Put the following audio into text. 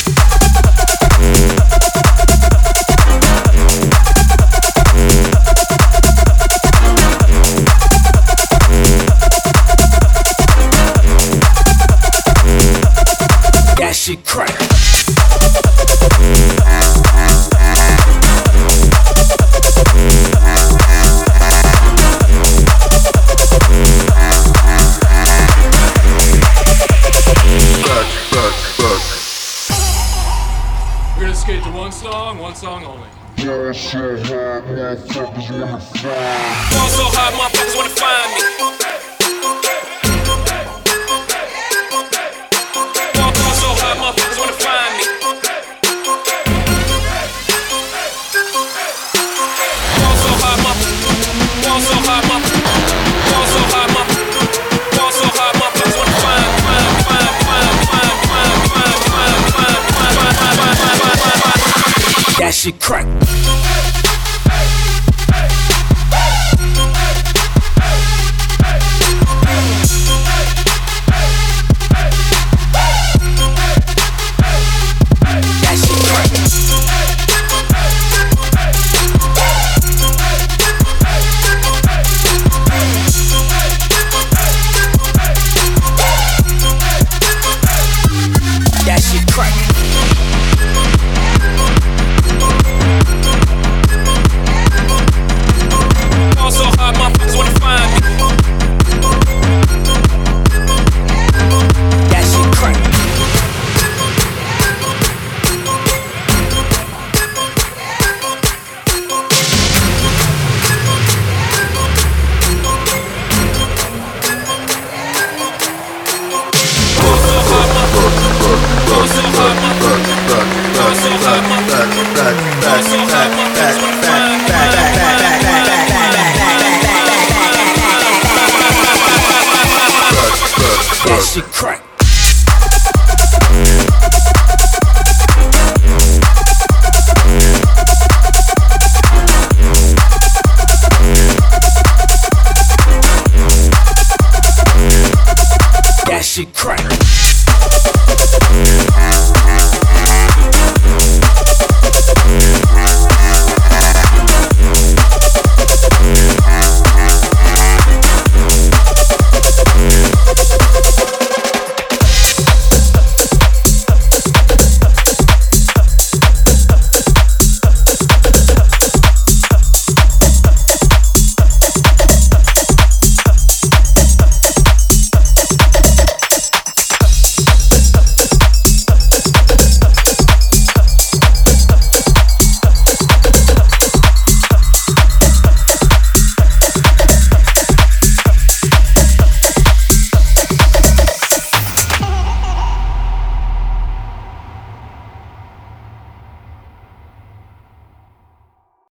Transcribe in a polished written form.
That shit crack. We're gonna skate to one song only. Ball so hard, motherfuckers wanna find. Ball so hard, motherfuckers wanna find me. Ball so hard, motherfuckers wanna find me. Ball so hard, motherfuckers. Ball so hard, motherfuckers. Ball so hard, motherfuckers. Ball so hard, motherfuckers wanna find. That shit crack. That shit crack. Also hard motherfuckers wanna